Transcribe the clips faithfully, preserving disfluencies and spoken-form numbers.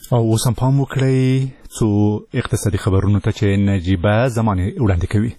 او اوس هم پام وکړئ څو اقتصادي خبرونو ته چې نجیبه زمانې وړاندې کوي.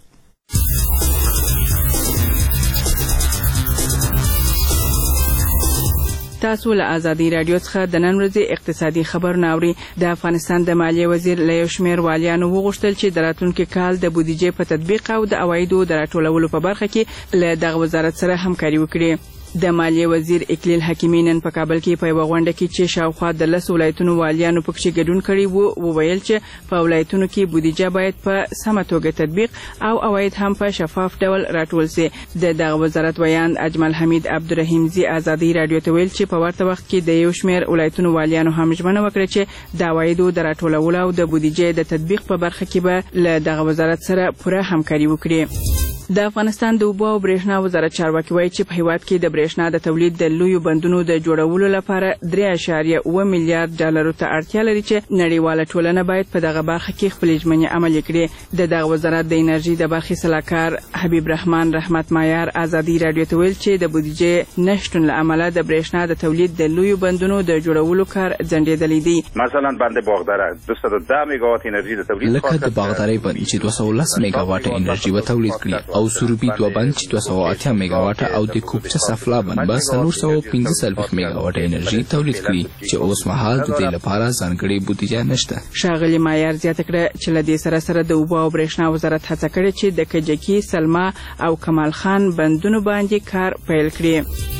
تاسو له آزادي رادیو څخه د نن ورځې اقتصادي خبر ناوري. د افغانستان د مالیې وزیر له یو شمېر والیانو وغوښتل چې د راتلونکي کال د بودیجې په تطبیق او د عوایدو د راټولولو په برخه کې له دغه وزارت سره همکاري وکړي. د مالیې وزیر اکلیل حکیمی نن په کابل کې په یوه غونډه کې چې شاوخوا د لس ولایتونو والیانو پکې ګډون کړي وو وویل چې په ولایتونو کې بودیجه باید په سمه توګه تطبیق او عواید هم په شفاف ډول راټول شي. د دغه وزارت ویاند اجمل حمید عبدالرحیم زی آزادي رادیو ته ویل چې په ورته وخت کې د یو شمېر ولایتونو والیانو هم ژمنه وکړه چې د عوایدو د راټولولو او د بودیجې د تطبیق په برخه کې به له دغه وزارت سره پوره همکاري وکړي. د افغانستان د اوبو او برېښنا وزارت چارواکي وایي چې په هیواد کې د برېښنا د تولید د لویو بندونو د جوړولو لپاره درې اعشاریه اوه میلیارډ ډالرو ته اړتیا لري چې نړیواله ټولنه باید په دغه برخه کې خپلې ژمنې عملي کړي. د دغه وزارت د انرژي د برخې سلاکار حبیب رحمان رحمت مایار آزادي رادیو ته ویل چې د بودیجې نشتون له امله د برېښنا د تولید د لویو بندونو د جوړولو کار ځنډېدلی دی. مثلا بند باغداره دویست و ده میگاوات انرژي د تولید لکه د باغدارۍ بند چې دوه سوه لس میگاواټه انرژي به تولید کړي او سروبي دوه بند چې دوه سوه اتیا میگاواټه او د کوپچه سفلا بند به څلور سوه پنځه څلوېښت میگاواټه انرژي تولید کړي چې اوس مهال د دې لپاره ځانګړې بودیجه نشته. ښاغلي مایار زیاته کړه چې له دې سره سره د اوبو او برېښنا وزارت هڅه کړې چې د کجکي سلما او کمال خان بندونو باندې کار پیل کړي.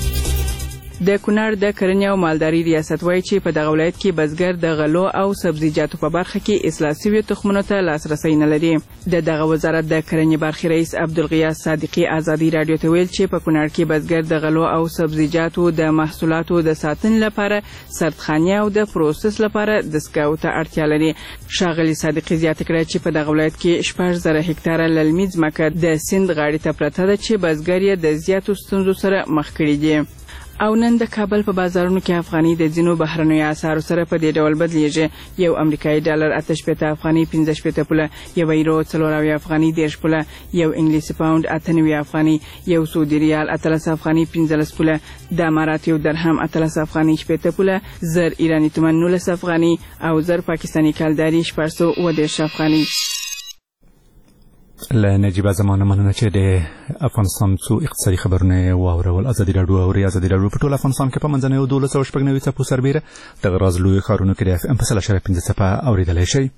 د کونړ د کرنې او مالداري ریاست وایي چې په دغه ولایت کې بزګر د غلو او سبزیجاتو په برخه کې اصلاح شویو تخمونو ته لاسرسی نه لري. د دغه وزارت د کرنې برخې رئیس عبدالغیاث صادقي آزادي رادیو ته ویل چې په کونړ کې بزګر د غلو او سبزیجاتو د محصولاتو د ساتنې لپاره سردخانې او د پروسس لپاره دستګاو ته اړتیا لري. ښاغلي صادقي زیاته کړه چې په دغه ولایت کې شپږ زره هکتاره للمي ځمکه د سیند غاړې ته پرته ده چې بزګر یې د زیاتو ستونزو سره مخ کړي دي. او نن د کابل په بازارونو کې افغاني د ځینو بهرنیو اسعارو سره په دې ډول بدلیږي. یو امریکایي ډالر اته شپېته افغاني پنځه شپېته پوله، یو یورو څلور اویا افغاني دېرش پوله، یو انګلیسي پاوند اته نوي افغاني، یو سعودي ریال اتلس افغاني پنځلس پوله، د امارات یو درهم اتلس افغاني شپېته پوله، زر ایراني تومن نولس افغاني او زر پاکستاني کلداري شپږ سوه اووه دېرش افغاني. له نجیبه زمانه مننه چې د افغانستان څو اقتصادي خبرونه واورول. ازادي راډیو او ازادي راډیو په ټول افغانستان کې په منځنیو دولس سوه شپږ نوي څپو سربیره دغه راز لوی ښارونو کې د اف ام په سل اشاریه پنځه څپه اورېدلی شئ.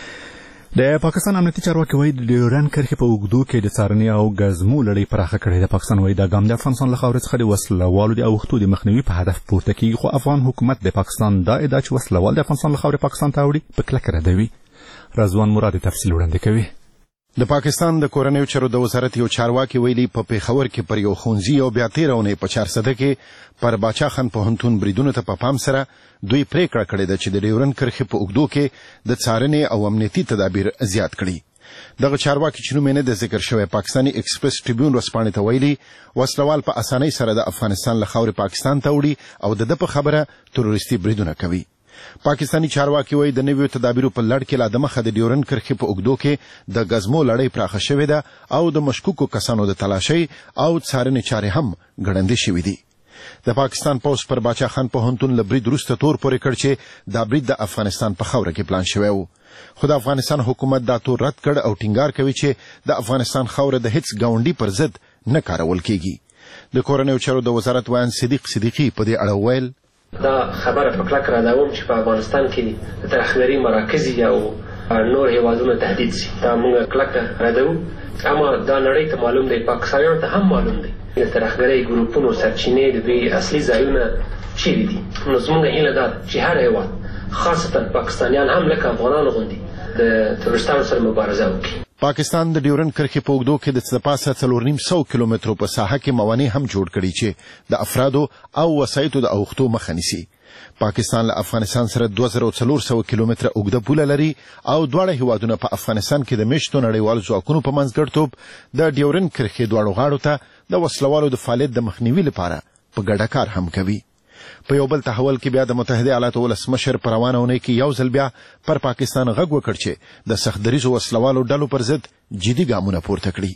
د پاکستان امنیتي چارواکي وایي د ډیورنډ کرښې په اوږدو کې د څارنې او ګزمو لړۍ پراخه کړې ده. پاکستان وایي دا ګام د افغانستان له خاورې څخه د وسلوالو د اوښتو د مخنیوي په هدف پورته کېږي، خو افغان حکومت د پاکستان دا ادعا چې وسلوال د افغانستان له خاورې پاکستان ته اوړي په کلکه ردوي. رضوان مراد تفصیل وړاندې کوي. د پاکستان د کورنیو چارو د وزارت یو چارواکي ویلي په پیښور کې پر یو ښوونځي او بیا تېره اونۍ په چارسده کې پر باچا خان پوهنتون بریدونو ته په پام سره دوی پریکړه کړې ده چې د ډیورنډ کرښې په اوږدو کې د څارنې او امنیتي تدابیر زیات کړي. دغه چارواکي چې نوم یې نه دی ذکر شوی پاکستاني ایکسپریس ټریبیون ورځپاڼې ته ویلي وسلوال په اسانۍ سره د افغانستان له خاورې پاکستان ته وړي او د ده په خبره تروریستي بریدونه کوي. پاکستاني چارواکي وایي د نویو تدابیرو په لړ کې لا دمخه د ډیورنډ کرښې په اوږدو کې د ګزمو لړۍ پراخه شوې ده او د مشکوکو کسانو د تلاشۍ او څارنې چارې هم ګړندې شوې دي. د پاکستان پوځ پر باچا خان پوهنتون له برید وروسته تور پورې کړ چې دا برید د افغانستان په خاوره کې پلان شوی و، خو د افغانستان حکومت دا تور رد کړ او ټینګار کوي چې د افغانستان خاوره د هیڅ ګاونډي پر ضد نه کارول کیږي. د کورنیو چارو د وزارت ویاند صدیق صدیقي په دې اړه وویل دا خبره په کلک رادوم چې په افغانستان کې د ترهګرۍ مراکز او نور هیوادونه تهدید شي. دا موږ کلک رادوو، اما دا نړۍ ته معلوم دی، پاکستانیانو ته هم معلوم دی د ترهګرۍ ګروپونو سرچینې د دوی اصلي ځایونه چیرې دي. نو زموږ هیله دا چې هر هیواد خاصتا پاکستانیان هم لکه افغانانو غوندې د تروریستانو سره مبارزه وکړي. پاکستان د ډیورنډ کرښې په اوږدو کې د څه پاسه څلور نیم سوه کیلومترو په ساحه کې موانع هم جوړ کړي چې د افرادو او وسایطو د اوښتو مخه نیسي. پاکستان له افغانستان سره دوه زره څلور سوه کیلومتره اوږده پوله لري او دواړه هیوادونه په افغانستان کې د میشتو نړیوالو ځواکونو په منځګړیتوب د ډیورنډ کرښې دواړو غاړو ته د وسلوالو د فعالیت د مخنیوي لپاره په ګډه کار هم کوي. په یو بل تحول کې بیا د متحده ایالاتو ولسمشر په روانه اونۍ کې یو ځل بیا پر پاکستان غږ وکړ چې د سخت دریځو وسلوالو ډلو پر ضد جدي ګامونه پورته کړي.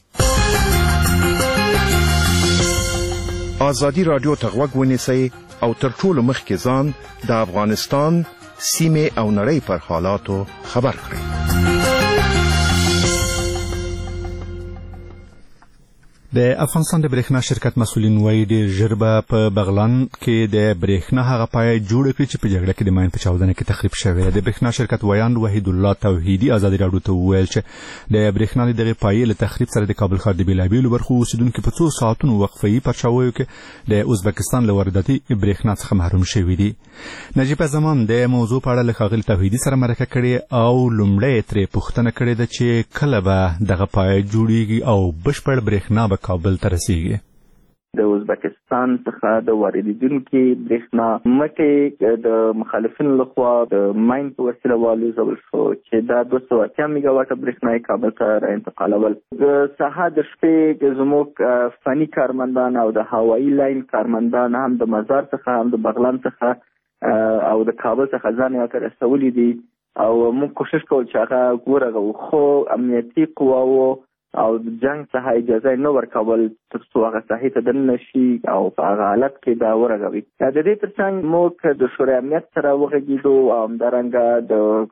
ازادي راډیو ته غوږ ونیسئ او تر ټولو مخکې ځان د افغانستان سیمه او نړۍ پر حالاتو خبر کړي. د افغانستان د برېښنا شرکت مسولین وایي ډېر ژر به په بغلان کې د برېښنا هغه پای جوړ کړي چې په جګړه کې د ماین په چاودنه کې تخریب شوی. د برېښنا شرکت ویاند وحید الله توحیدي ازادي راډیو ته وویل چې د برېښنا د دغه پای له تخریب سره د کابل ښار د بیلابېلو برخو اوسیدونکو په څو ساعتونو وقفه‌ای پرچاویو کې د ازبکستان له وارداتي برېښنا څخه محروم شوي دي. نجیب زمان د موضوع په اړه له ښاغلي توحیدي سره مرکه کړې او لومړی ترې پوښتنه کړې ده چې کله به دغه پای جوړیږي او بشپړ برېښنا به کابل ته رسیږي. د ازبکستان څخه د واردېدونکي برېښنا مټې د مخالفینو لخوا د ماین په وسیله والوځول شو چې دا دوه سوه اتیا میګا واټه برېښنا یې کابل ته را انتقالول. د سهار د شپې زموږ فني کارمندان او د هوایي لاین کارمندان هم د مزار څخه هم د بغلان څخه او د کابل څخه ځان یې ته رسولي دي او موږ کوشش کوو چې هغه ورغو، خو امنیتي قواوو او جنگ څخه اجازه نه ورکول تر څو هغه ساحې ته دننه شي او په هغه حالت کې دا ورغوي. د دې ترڅنګ موږ د شورای امنیت سره وغږېدو او همدارنګه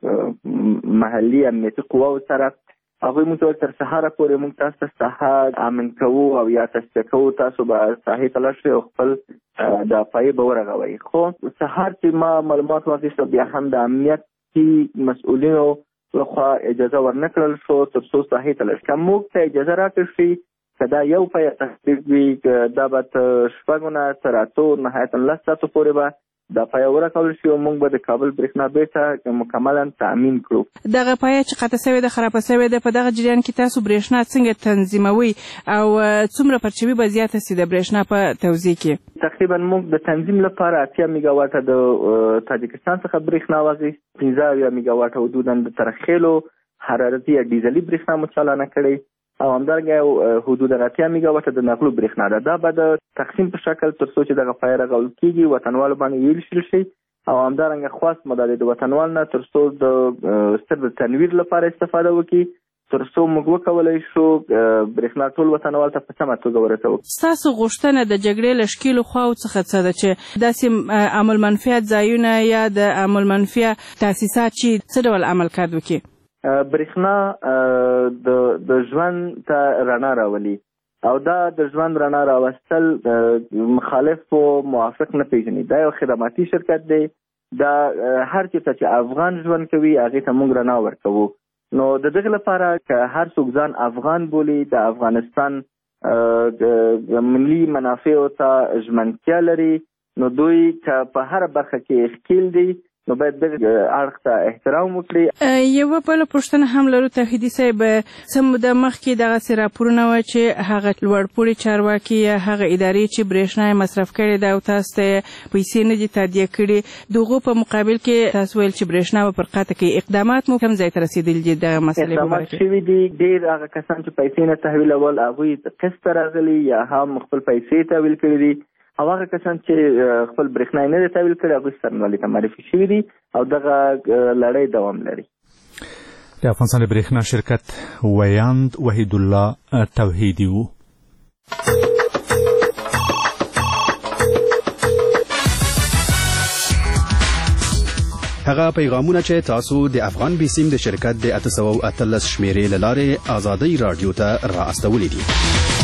د محلي امنیتي قواو سره هغوی موږ تر سهاره پورې موږ تاسو ته ساحه امن کوو او یا تصفیه کوو، تاسو به ساحې ته لاړ شئ او خپل د پایې به ورغوئ. خو سهار چې ما معلومات واخیستل بیا هم د امنیتي مسؤلینو لخوا اجازه ورنکړل شو تر څو ساحې ته لاړ شي. که موږ ته اجازه راکړل شي که دا یو پای تخریب وي دا به تر شپږو نه تر اتو نهایتا لس ساعتو پورې به دا پای ورکول شي او موږ به د کابل برېښنا بیرته مکملا تأمین کړو. دغه پای چې قطع شوې ده خرابه شوې ده، په دغه جریان کې تاسو برېښنا څنګه تنظیموي او څومره پرچوي به زیاته سي د برېښنا په توزیع کې؟ تقریبا موږ د تنظیم لپاره اتیا میګا واټه د تاجکستان څخه برېښنا واخیست، پنځه اویا میګا واټه حدودا د ترخیلو حرارتي یا ډیزلي برېښنا مو چالانه کړې او همدارنګه حدودا اتیا میګا واټه د نقلو برېښنا ده. دا به د تقسیم په شکل تر څو چې دغه پای رغول کېږي وطنوالو باندې ویل شي او همدارنګه خواست مو د وطنوال نه تر څو د صرف د تنویر لپاره استفاده وکړي تر څو موږ وکولای شو برېښنا ټول وطنوال ته په سمه توګه ورسوو. ستاسو غوښتنه د جګړې له ښکېلو خواو څخه څه ده چې داسې عمل منفیت ځایونه یا د عمل منفیه تاسیسات چې څه ډول عمل کار وکړي؟ برېښنا د د ژوند ته رڼا راولي او دا د ژوند رڼا راوستل مخالف او موافق نه پیژني. دا یو خدماتي شرکت دی، دا هر چېرته چې افغان ژوند کوي هغې ته موږ رڼا ورکوو. نو د دغه لپاره که هر څوک ځان افغان بولي د افغانستان د ملي منافعو ته ژمنتیا لري نو دوی که په هره برخه کې ښکیل دي نو باید دغه اړخ ته احترام وکړي. یوه بله پوښتنه هم لرو توحیدي صاحب، څه موده مخکې دغسې راپورونه وه چې هغه لوړپوړي چارواکي یا هغه ادارې چې برېښنا یې مصرف کړې ده او تاسو ته پیسې نه دي تادیه کړي، د هغو په مقابل کې تاسو ویل چې برېښنا به پر قطع کوي. اقدامات مو کوم ځای ته رسېدلي دي دغه مسلې په باره کې؟ اقدامات شوي دي. ډېر هغه کسان چې پیسې نه تحویلول هغوی قسط ته راغلي یا هم خپل پیسې تحویل کړي دي او هغه کسان چې خپل برېښنا نه دی تحویل کړی هغوی سرنوالي ته معرفي شوي دي او دغه لړۍ دوام لري. د افغانستان د برېښنا شرکت ویاند وحید الله توحیدي و. هغه پیغامونه چې تاسو د افغان بیسیم د شرکت د اته سوه اتلس شمیرې له لارې ازادۍ راډیو ته را استولي دي.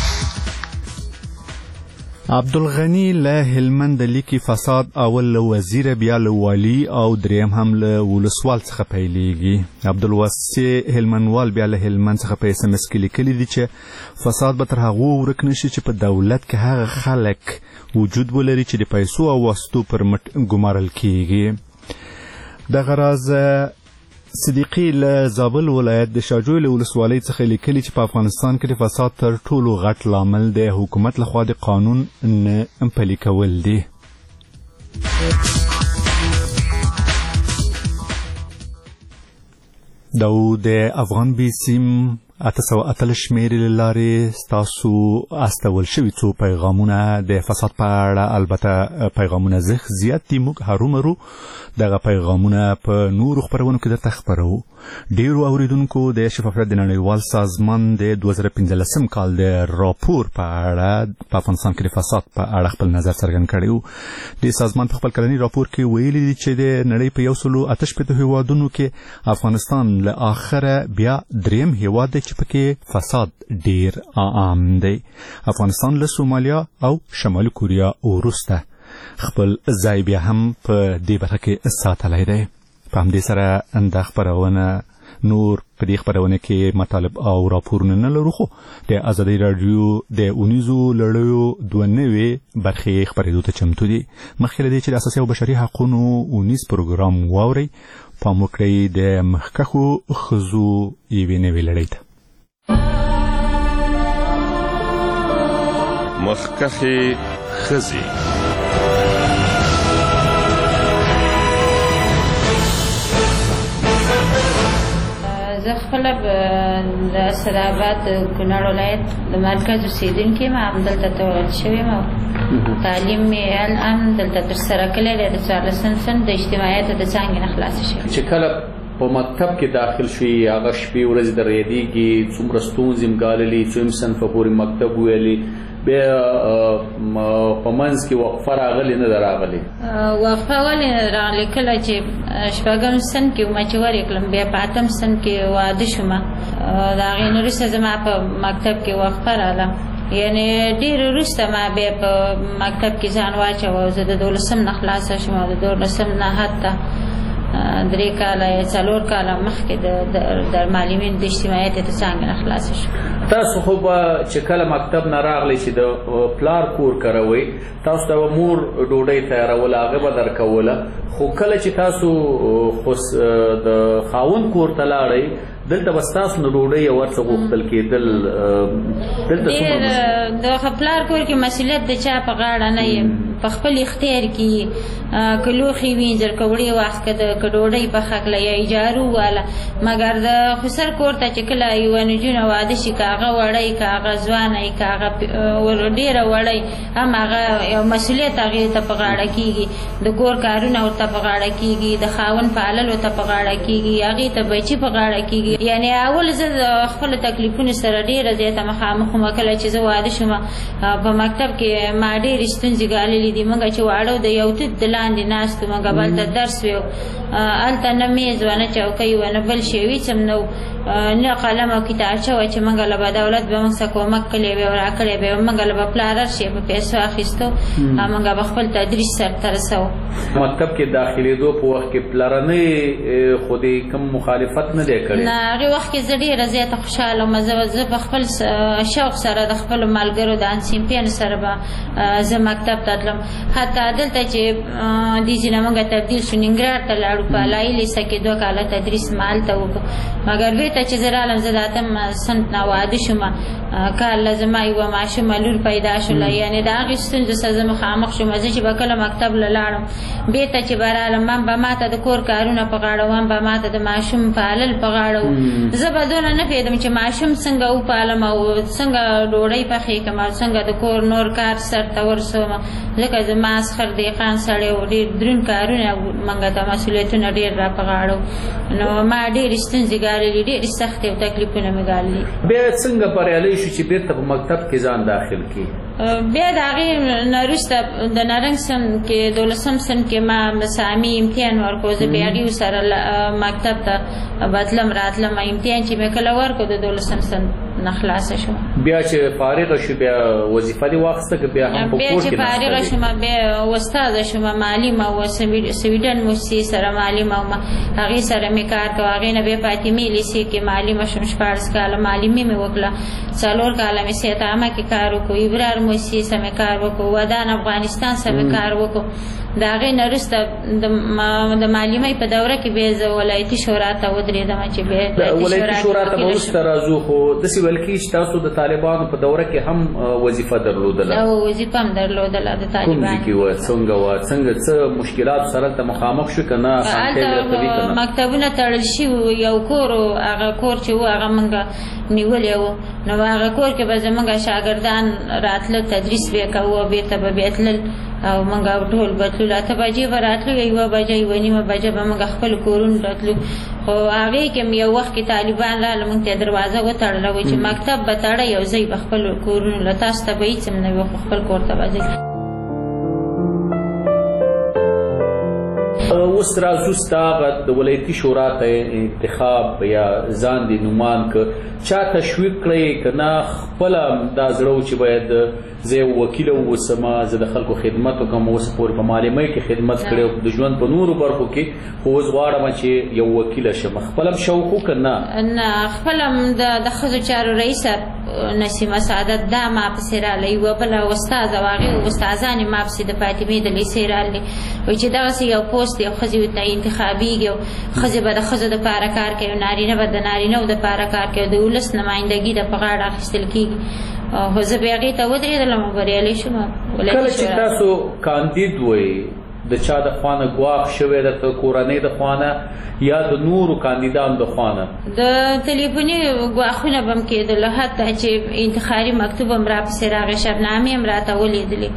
عبدالغنی له هلمند لیکي فساد اول له وزیر بیا له والی او دریم هم له ولسوال څخه پیلېږي. عبدالواسع هلمندوال بیا له هلمند څخه په اس ام اس کې لیکلي دي چې فساد به تر هغو ورک نشي چې په دولت کې هغه خلک وجود ولري چې د پیسو او واسطو پر مټ ګمارل کېږي. دغه راز صدیقي له زابل ولایت د شاجوی له ولسوالۍ څخه لیکلي چې په افغانستان کې د فساد تر ټولو غټ لامل د حکومت لخوا د قانون نه پلي کول دي. دا د افغان بیسیم اته سوه اتلس شمیرې له لارې ستاسو استول شوي څو پیغامونه د فساد په اړه، البته پیغامونه زیات دي، موږ هرومرو دغه پیغامونه په نورو خپرونو کې درته خپروو. ډیرو اوریدونکو د شفافیت د نړیوال سازمان د دوه زره پنځلسم کال د راپور په اړه په افغانستان کې د فساد په اړه خپل نظر څرګند کړی و. د سازمان په خپل کلني راپور کې ویلي دي چې د نړۍ په یو سلو اته شپېته هیوادونو کې افغانستان له آخره بیا دریم هیواد دی چې پکې فساد ډیر عام دی. افغانستان له سومالیا او شمالي کوریا وروسته خپل ځای بیا هم په دې برخه کې ساتلی دی. په همدې سره د خپرونه نور په دې خپرونه کې مطالب او راپورونه نه لرو، خو د ازادي راډیو د اونیزو لړیو دوه نوې برخې خپرېدو ته چمتو دي. مخکې له دې چې د اساسي او بشري حقونو اونیز پروګرام واورئ، پام وکړئ د مخکښو ښځو یوې نوې لړۍ ته. مخکښې ښځې. زه خپله د اسداباد کونړ ولایت د مرکز اوسېدونکې یم، همدلته تولد شوې یم او تعلیم مې الان دلته ترسره کړی دی د څوارلسم صنف د اجتماعیاتو د څانګې نه خلاصه شوې. چې کله په مکتب کې داخل شوي هغه شپې ورځې درېدېږي، څومره ستونزې م ګاللي، څویم صنفه پورې مکتب ویلي، بیا په منځ کې وقفه راغلې نه ده راغلې؟ وقفه ولې نه ده راغلې؟ کله چې شپږم صنف کې ومه چې ورې کړم، بیا په اتم صنف کې واده شومه، د هغې نه وروسته زما په مکتب کې وقفه راغله، یعنې ډېر وروسته ما بیا په مکتب کې ځان واچوه او زه د دولسم نه خلاصه شوم او د دولسم نه حتی درې کاله یا څلور کاله مخکې د معلمینو د اجتماعیاتو د څانګې نه خلاصه شوم. تاسو خو به چې کله مکتب نه راغلی چې د پلار کور کوئ، تاسو ته به مور ډوډۍ تیاروله، هغه به درکوله، خو کله چې تاسو د خاوند کور ته لاړئ دلته به ستاسو نه ډوډۍ او هر څه غوښتل کېدل. دلته څومره د پلار کور کې مسؤلیت د چا په غاړه نه یم، په خپل اختیار کې که لوښي وینځل، که وړې واخ که ډوډۍ پخه کړه یا اجارو واله، مګر د خسر کور ته چې کله یوه نجونه واده شي، که هغه وړی که هغه ځوانه که هغه ډېره وړی، هم هغه یو مسؤلیت هغې ته په غاړه کېږي، د کور کارونه ورته په غاړه کېږي، د خاوند پالل ورته په غاړه کېږي، هغې ته بچي په غاړه کېږي. یعنې اول زه د خپلو تکلیفونو سره ډېره زیاته مخامخ وم. کله چې زه واده شوم په مکتب کې ما ډېرې ستونزې ګاللې دي. موږ چې واړه د یو توت د لاندې ناست وو، موږ هلته درس ویو، هلته نه میز وه نه چوکۍ وه نه بل شی هېڅ هم نه و، نه قلم او کتابچه وه چې موږ له به دولت به موږ څه کومک کړی وی او راکړی به یې، موږ له به پلار هر شی په پیسو اخیستو او موږ به خپل تدریس سرته رسوو. مکتب کې داخلېدو په وخت کې پلرنۍ خو دې کوم مخالفت نه دی کړی؟ نه، هغې وخت کې زه ډېره زیاته خوشحاله وم. زه په خپل شوق سره د خپلو ملګرو د انسیمپیانو سره به زه مکتب ته تلم. حتی دلته چې دې ځینه موږ تبدیل شو ننګرهار ته لاړو، په الهي لیسه کې دوه کاله تدریس ما هلته وکړو، مګر بېرته چې زه رالم زه د اتم صنف نه واده شومه، کال له زما یوه ماشومه لور پیدا شوله، یعنې د هغې ستونزو سره زه مخامخ شوم. زه چې به کله مکتب له لاړم بېرته چې به رالم، من به ما ته د کور کارونه په غاړه وم، به ما ته د ماشوم پالل په غاړه و. زه به دونه نه پوهېدم چې ماشوم څنګه وپالم او څنګه ډوډۍ پخې کړم او څنګه د کور نور کار سرته ورسوم، ځکه زما اسخر دهقان سړی و، ډېر دروند کارونه موږ ته مسؤلیتونه ډېر را په غاړه و، نو ما ډېرې ستونزې ګاللې، ډېرې سختې او تکلیفونه مې ګاللي. بیا څنګه بریالی شو چې بېرته په مکتب کې ځان داخل کړي؟ بیا د هغې نه وروسته د نارنج صنف کې دولسم صنف کې ما مسامي امتحان ورکړو، زه بیا هغې سره مکتب ته بتلم راتلم، امتحان چې مې کله ورکړو د دولسم صنف نه خلاصه شوم. بیا چې فارغه شو بیا وظیفه دې واخیسته که بیا هم په کور کې بیا چې فارغه شوم بیا استاده شوم، معلمه وه، سویډن موسسې سره معلمه وم، هغې سره مې کار کوه. هغې نه بیا فاطمې لیسې کې معلمه شوم، شپاړس کاله معلمي مې وکړه، څلور کاله مې صحت عامه کې کار وکړو، ابرار موسسې سره مې کار وکړو، ودان افغانستان سره مې کار وکړو. د هغې نه وروسته د معلمۍ په دوره کې بیا زه ولایتي شورا ته ودرېدم چې بیا ولایتي شورا ته به وروسته راځو، خو داسې ویل کېږي چې تاسو د طالبانو په دوره کې هم وظیفه درلودله؟ او وظیفه هم درلودله د طالبانو. کوم ځای کې وه؟ څنګه وه؟ څنګه څه مشکلاتو سره هلته مخامخ شو که نه؟ هلته مکتبونه تړل شوي، یو کور و، هغه کور چې و هغه موږ نیولی و، نو هغه کور کې به زموږ شاګردان راتله، تدریس به یې کوو، بېرته به بیا تلل او موږ ټول بتلو اته بجې به راتلو یوه بجه یوه نیمه بجه به موږ خپل کورونو راتلو خو هغې کې یو وخت کې طالبان راغله موږ ته دروازه وتړله وایي چې مکتب به تړئ او ځئ به خپل کورونو له تاسو ته به هېڅ هم نه وي خو خپل کور ته به ځئ. اوس راځو ستا هغه د ولایتي شورا ته انتخاب یا ځان دې نومان که چا تشویق کړی که نه خپله دا زړه و چې باید زه یو وکیله واوسم زه د خلکو خدمت وکړم اوس پورې په معلمۍ کې خدمت کړی او د ژوند په نورو برخو کې خو اوس غواړم چې یو وکیله شم خپله هم شوق و که نه نه خپله هم د ښځو چارو رئیسه نسیمه سعادت دا ما پسې راغله یوه بله استاذه و هغې استاذانې ما پسې د فاطمې د لیسې راغلې وایي چې دغسې یو پوسټ یو ښځې ته انتخابېږي او ښځې به د ښځو دپاره کار کوي او نارینه به د نارینهو دپاره کار کوي د ولس نمایندګي د په غاړه اخیستل کېږي خو زه بیا هغې ته ودرېدلم او بریالی شوم. کله چې تاسو کاندید وئ د چا د خوا نه ګواښ شوی درته کورنۍ د خوا نه یا د نورو کاندیدانو د خوا نه د تلیفوني ګواښونه به م کېدله حتی چې انتخاري مکتوب هم راپسې راغی شبنامې هم راته ولیدلې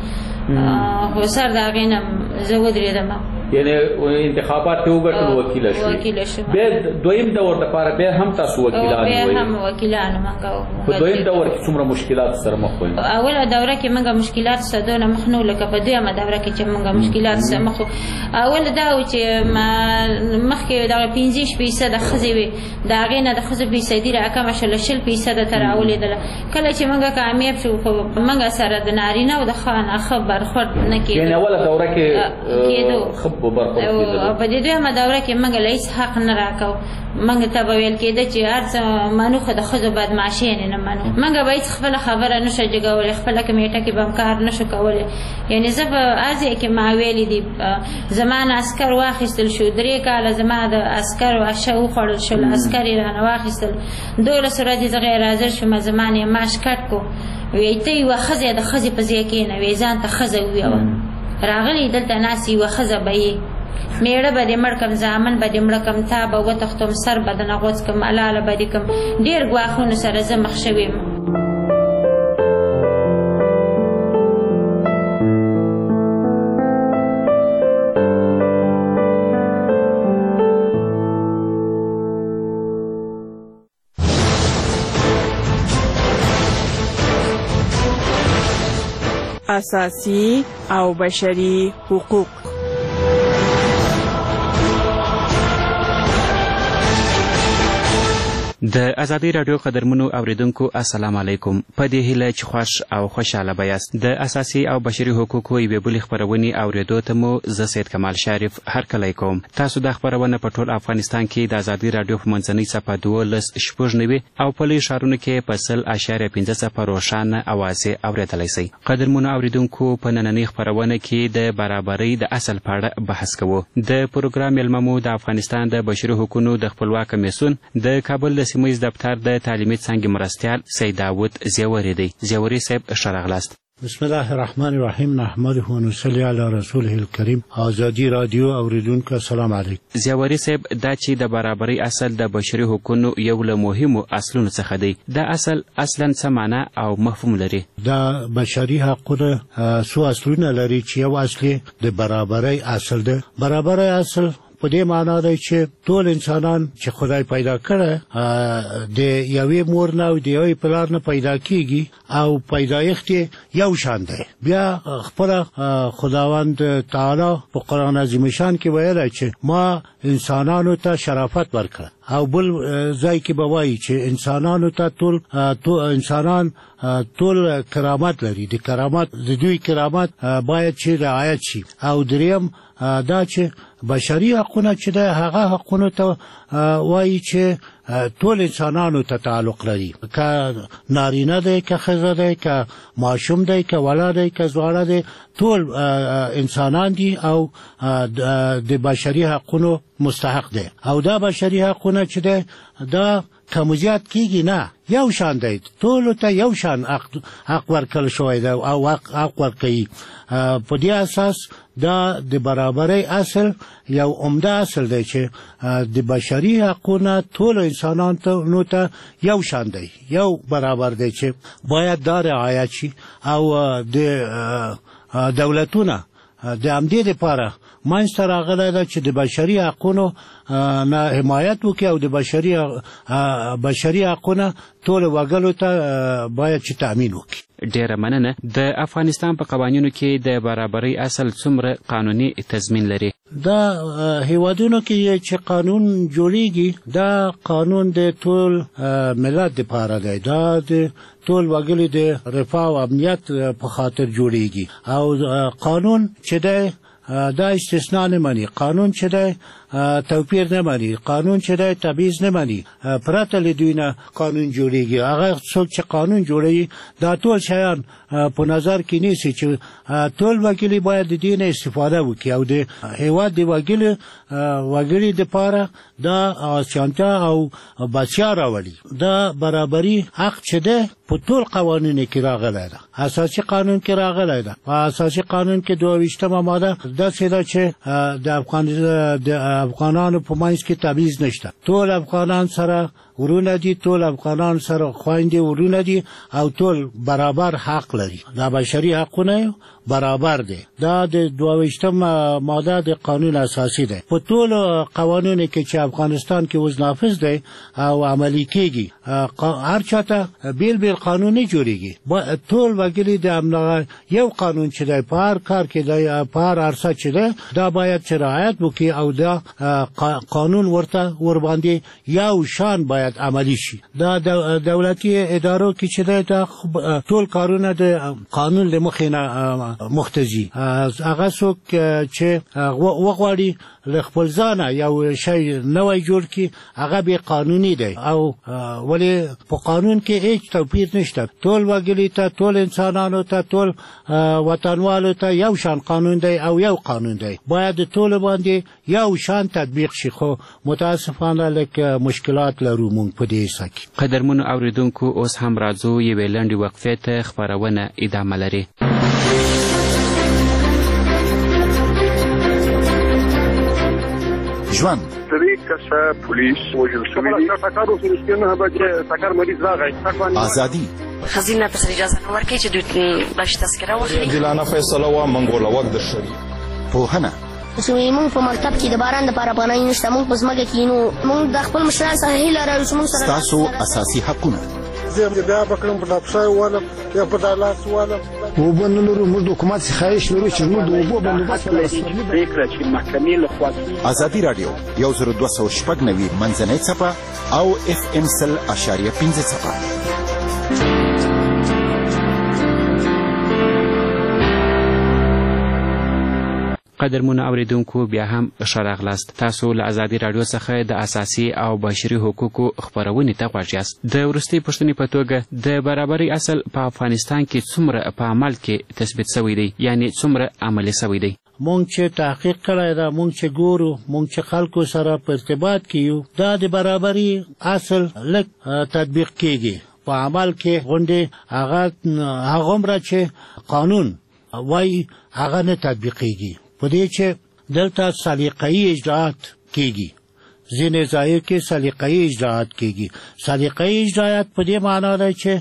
خو سر د هغې نه زه ودرېدم یعنی انتخابات ته وګټل وکیله شوې وکیله شوم بیا دویم دور دپاره بیا هم تاسو وکیلان بیا هم وکیلان موږ په دویم دور کې څومره مشکلاتو سره مخ وئ اوله دوره کې موږ مشکلاتو سره دونه مخ نه وو لکه په دویمه دوره کې چې موږ مشکلاتو سره مخ وو اوله دا و چې مخکې دغه پنځه ویشت فیصده ښځې وې د هغې نه د ښځو فیصدي راکمه شوله شل فیصده ته راولېدله کله چې موږ کامیاب شو خو موږ سره د نارینهو د خوا نه ښه برخورد نه کېدو یعنې اوله دوره کې کېدو او په دې دویمه دوره کې موږ له هېڅ حق نه راکوو موږ ته به ویل کېده چې هر څه منو خو د ښځو بدماشیانې نه منو موږ به هېڅ خپله خبره نه شو جګولی خپله کمیټه کې به هم کار نه شو کولی یعنې زه به هر ځای کې ما ویلي دي زما نه عسکر واخیستل شو درې کاله زما د عسکرو اشه وخوړل شول عسکر یې رانه واخیستل دولس ورځې زه غیر حاضر شوم زما نه یې معاش کټ کړو وایي ته یوه ښځه د ښځې په ځای کښېنه وایي ځان ته ښځه وویوه راغلی دلته ناست یوه ښځه به یې میړه به دې مړ کړم زامن به دې مړه کړم تا به وتښتم سر به دنه غوڅ کړم حلاله به دې کړم ډېر ګواښونو سره زه مخ شوې یم. اساسي او بشري حقوق د ازادي رادیو قدرمنو اوریدونکو السلام علیکم په دې هیله چې خوښ او خوشاله بیاست د اساسي او بشري حقوقو یوې بلې خپرونې اوریدو ته مو زه سید کمال شریف هرکلی کوم. تاسو دا خپرونه په ټول افغانستان کې د ازادي رادیو په منځنۍ څپه دولس شپږ نوي او په لویو ښارونو کې په سل اشاریه پنځه څپه روښانه اوازې اوریدلی شئ. قدرمنو اوریدونکو په نننۍ خپرونه کې د برابرۍ د اصل په اړه بحث کوو. د پروګرام میلمه مو د افغانستان د بشري حقوقو د خپلواک کمیسیون د کابل د سیمه ییز دفتر د تعلیمي څانګې مرستیال سید داود زیوري دی. زیوري صاحب ښه راغلاست. بسم الله الرحمن الرحیم نحمده ونصلي علی رسوله الکریم. ازادي رادیو اوریدونکو السلام علیکم. زیوري صاحب دا چې د برابرۍ اصل د بشري حقوقو یو له مهمو اصلونو څخه دی دا اصل اصلا څه معنا او مفهوم لري؟ دا بشري حقوق څو اصلونه لري چې یو اصل د برابرۍ اصل ده. برابرۍ اصل په دې معنا دی چې ټول انسانان چې خدای پیدا کړه د یوې مور نه او د یوې پلار نه پیدا کیږي او پیدایښت یو شان دی. بیا خپل خداوند تعالی په قرآن عظیم شان کې ویلی چې ما انسانانو ته شرافت ورکړه او بل ځای کې به وایي چې انسانانو ته ټول انسانان ټول کرامت لري. د کرامت د دوی کرامت باید چې رعایت شي. او دریم دا چې بشري حقونه چې ده هغه حقونو ته وایي چې ټول انسانانو ته تعلق لري که نارینه دی که ښځه دی که ماشوم دی که ولا دی که ځوانه دی ټول انسانان دي او د بشري حقونو مستحق دی. او دا بشري حقونه چې ده دا کم زیات کیږي نه یو شان دی ټولو ته یو شان حق ورکړل شوی دی او حق ورکوي. په دې اساس دا د برابرۍ اصل یو عمده اصل دی چې د بشري حقونه ټول انسانانو ته یو شان دی یو برابر دی چې باید دا رعایت شي. او د دولتونه د همدې لپاره منځته راغلی ده چې د بشري حقونو نه حمایت وکړي او د بشري بشري حقونه ټولو وګړو ته باید چې تأمین وکړي. ډیره مننه. د افغانستان په قوانینو کې د برابرۍ اصل څومره قانوني تضمین لري؟ دا هیوادونو کې چې قانون جوړیږي دا قانون د ټول ملت لپاره دی، دا د ټول وګړو د رفاه او امنیت په خاطر جوړیږي او قانون چې دی دا استثناء نه مانی، قانون چې دی توپیر نه مانی، قانون چې دی تبعیض نه مانی، پرته له دوی نه قانون جوړیږي. هغه څوک چې قانون جوړوي دا ټول شیان په نظر کې نیسي چې ټول وګړي باید د دې نه استفاده وکړي او د هیواد د وګړي وګړي لپاره دا اسانتیا او بچیا راولي. دا برابري حق چې دی په ټول قوانینو کې راغلی ده، اساسي قانون کې راغلی ده. په اساسي قانون کې دوه ویشتمه ماده داسې ده چې د افغان د افغانانو په منځ کې تبعیض نشته، ټول افغانان سره ورونه دي، ټول افغانان سره خویندې ورونه دي او ټول برابر حق لري. دا بشري حقونه برابر دي. دا د دوه ویشتم ماده د قانون اساسي ده. په ټول قوانینو کې چې افغانستان کې اوس نافذ دي او عملي کیږي هر چاته بیل بیل قانوني جوړیږي. ټول وګړي د امنیت یو قانون چې دی په هر کار کې دی، په هر عرصه چې دی دا باید چې رعایت وکړي او دا قانون ورته ور باندې یو شان باید عملی شي. دا دولتي ادارو کې چې دا ټول کارونه د قانون له مخې نه مختزي. هغه څوک چې وغواړي له خپل ځانه یو شی نوی جوړ کړي هغه به قانوني دی او ولی په قانون کې هیڅ توپیر نشته. ټول وګړي ته، ټول انسانانو ته، ټول وطنوالو ته یو شان قانون دی او یو قانون دی باید ټول باندې یو شان تطبیق شي. خو متاسفانه لکه مشکلات لرو مونږ په دې حصه کې. قدرمنو اوریدونکو اوس هم راځو یوې لنډې وقفې ته، خپرونه ادامه لري. ژوند درې کسه پولیس وژل شوي دي. سکارو سره نه به چې سکار مریض راغی. ازادي خزینه ته اجازه نه ورکړي چې دوی بش تذکره واخلي. عادلانه فیصله و منګوله وخت درشي. پوهنه چې موږ په مکتب کې د باران لپاره پناه نشته، موږ په ځمکه کې نو موږ د خپل مشران سره هیله لرو چې موږ سره تاسو اساسي حقونه زه بیا بکرم په لپسای ولم یا په دالاس ولم وبنلو موږ د حکومت څخه خواهش لرو چې موږ د اوبو بندوبست پریکړه چې محکمې لخوا ازادي رادیو یو زر دوه سوه شپږ نوي منځنۍ څپه او اف ام سل اشاریه پنځه څپه. قدرمنو اوریدونکو بیا هم ښه راغلاست. تاسو له ازادي راډیو څخه د اساسي او بشري حقوقو خپرونې ته غوږ یاست. د وروستۍ پوښتنې په توګه د برابرۍ اصل په افغانستان کې څومره په عمل کې تثبیت شوی دی، یعنی څومره عملي شوی دی؟ مونږ چې تحقیق کړی دا، مونږ چې ګورو، مونږ چې خلکو سره په ارتباط کې یو، دا د برابرۍ اصل لږ تطبیق کیږي. په عمل کې غونډې هغه هغومره چې قانون وایي هغه نه تطبیقیږي. په دې چې دلته سلیقه‌ای اجراءات کیږي، ځینې ځایو کې سلیقه‌ای اجراءات کیږي. سلیقه‌ای اجراءات په دې معنا ده چې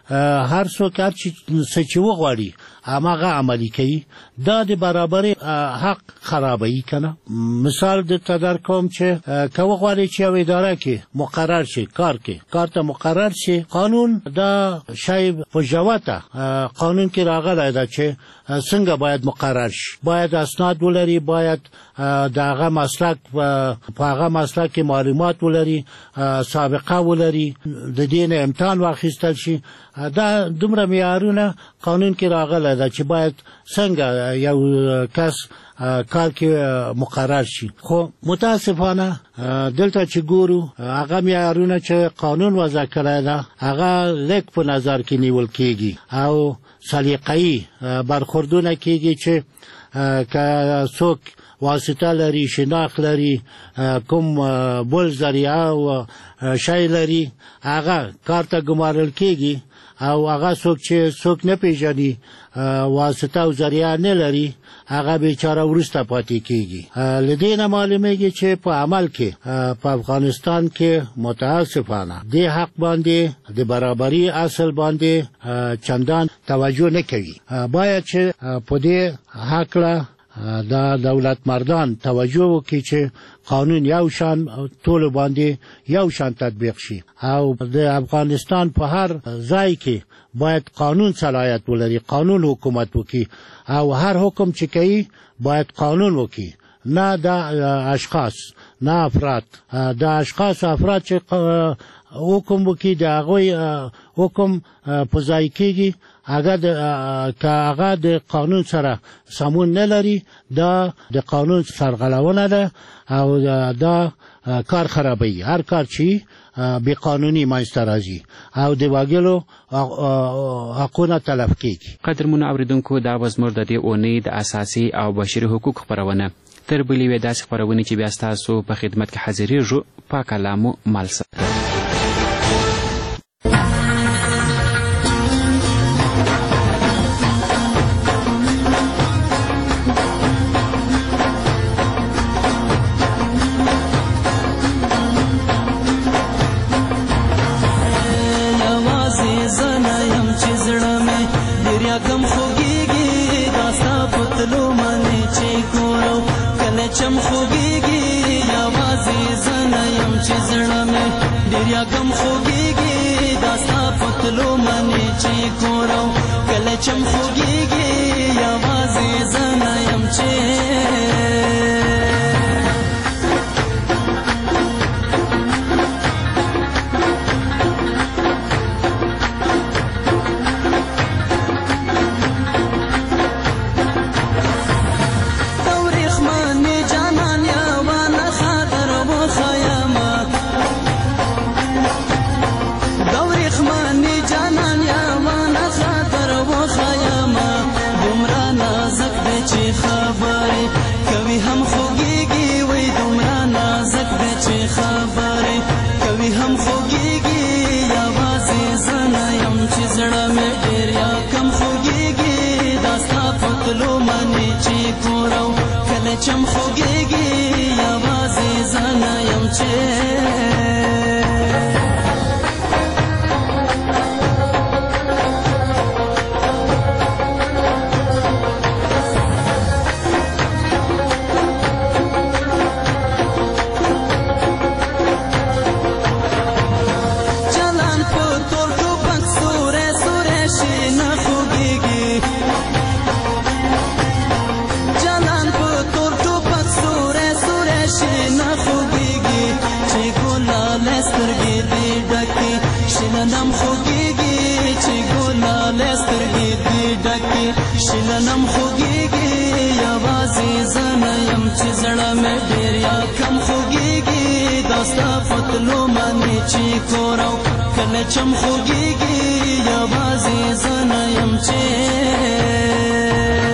هر څوک هر څه چې وغواړي هماغه عملي کوي. دا د برابرۍ حق خرابوي کنه. مثال درته درکوم چې که وغواړي چې یو اداره کې مقرر شي، کار کې کار ته مقرر شي، قانون دا شی په جوته قانون کې راغلی ده چې څنګه باید مقرر شي، باید اسناد ولري، باید د هغه مسلک په هغه مسلک کې معلومات ولري، سابقه ولري، د دې نه امتحان واخیستل شي. دا دومره معیارونه قانون کې راغلی ده چې باید څنګه یو کس کار کې مقرر شي. خو متاسفانه دلته چې ګورو هغه معیارونه چې قانون وضع کړی ده هغه لږ په نظر کې نیول کیږي او سلیقه‌ای برخوردونه کیږي چې که څوک واسطه لري، شناخت لري، کوم بل ذریعه او شی لري، هغه کار ته ګمارل کیږي او هغه څوک چې څوک نه پیژني، واسطه او ذریعه نه لري، هغه بیچاره وروسته پاتې کیږي. له دې نه معلومیږي چې په عمل کې په افغانستان کې متاسفانه دې حق باندې د برابرۍ اصل باندې چندان توجه نه کوي. باید چې په دې حق له دا دولت مردان توجه وکړي چې قانون یو شان ټول باندې یو شان تطبیق شي او د افغانستان په هر ځای کې باید قانون صلاحیت ولري، قانون حکومت وکړي او هر حکم چې کوي باید قانون وکړي، نه د اشخاص نه افراد. د اشخاص افراد چې حکم وکړي د هغوی حکم په ځای کېږي اگر که هغه د قانون سره سمون نه لري دا د قانون سرغړونه ده او دا کار خرابوي. هر کار چې بې قانوني منځته راځي او د وګړو حقونه تلف کېږي. قدرمنو اورېدونکو دا به زموږ د دې اونۍ د اساسي او بشري حقوق خپرونه. تر بلې یوې داسې خپرونې چې بیا ستاسو په خدمت کې حاضرېږو. پاک الله مو مل ساتئ. چم خوږیږي یوازې زه نه یم چې زړه مې ډېر یاګم خوږیږي دا ستا په تلو منې چې ګورم کله چم خوږیږي یوازې زه نه یم چې چم خوږیږي یوازې زه نه یم چې جلان په تور ټوپک سوری سوری شي نه خوږیږي شلنم خوږیږي چې ګلاله سترګې دې ډکې شلنم خوږیږي یوازې زه نه یم چې زړه مې ډېر یا کم خوږیږي دا ستا په تلو منې چې کورو کله چم خوږیږي یوازې زه نه یم چې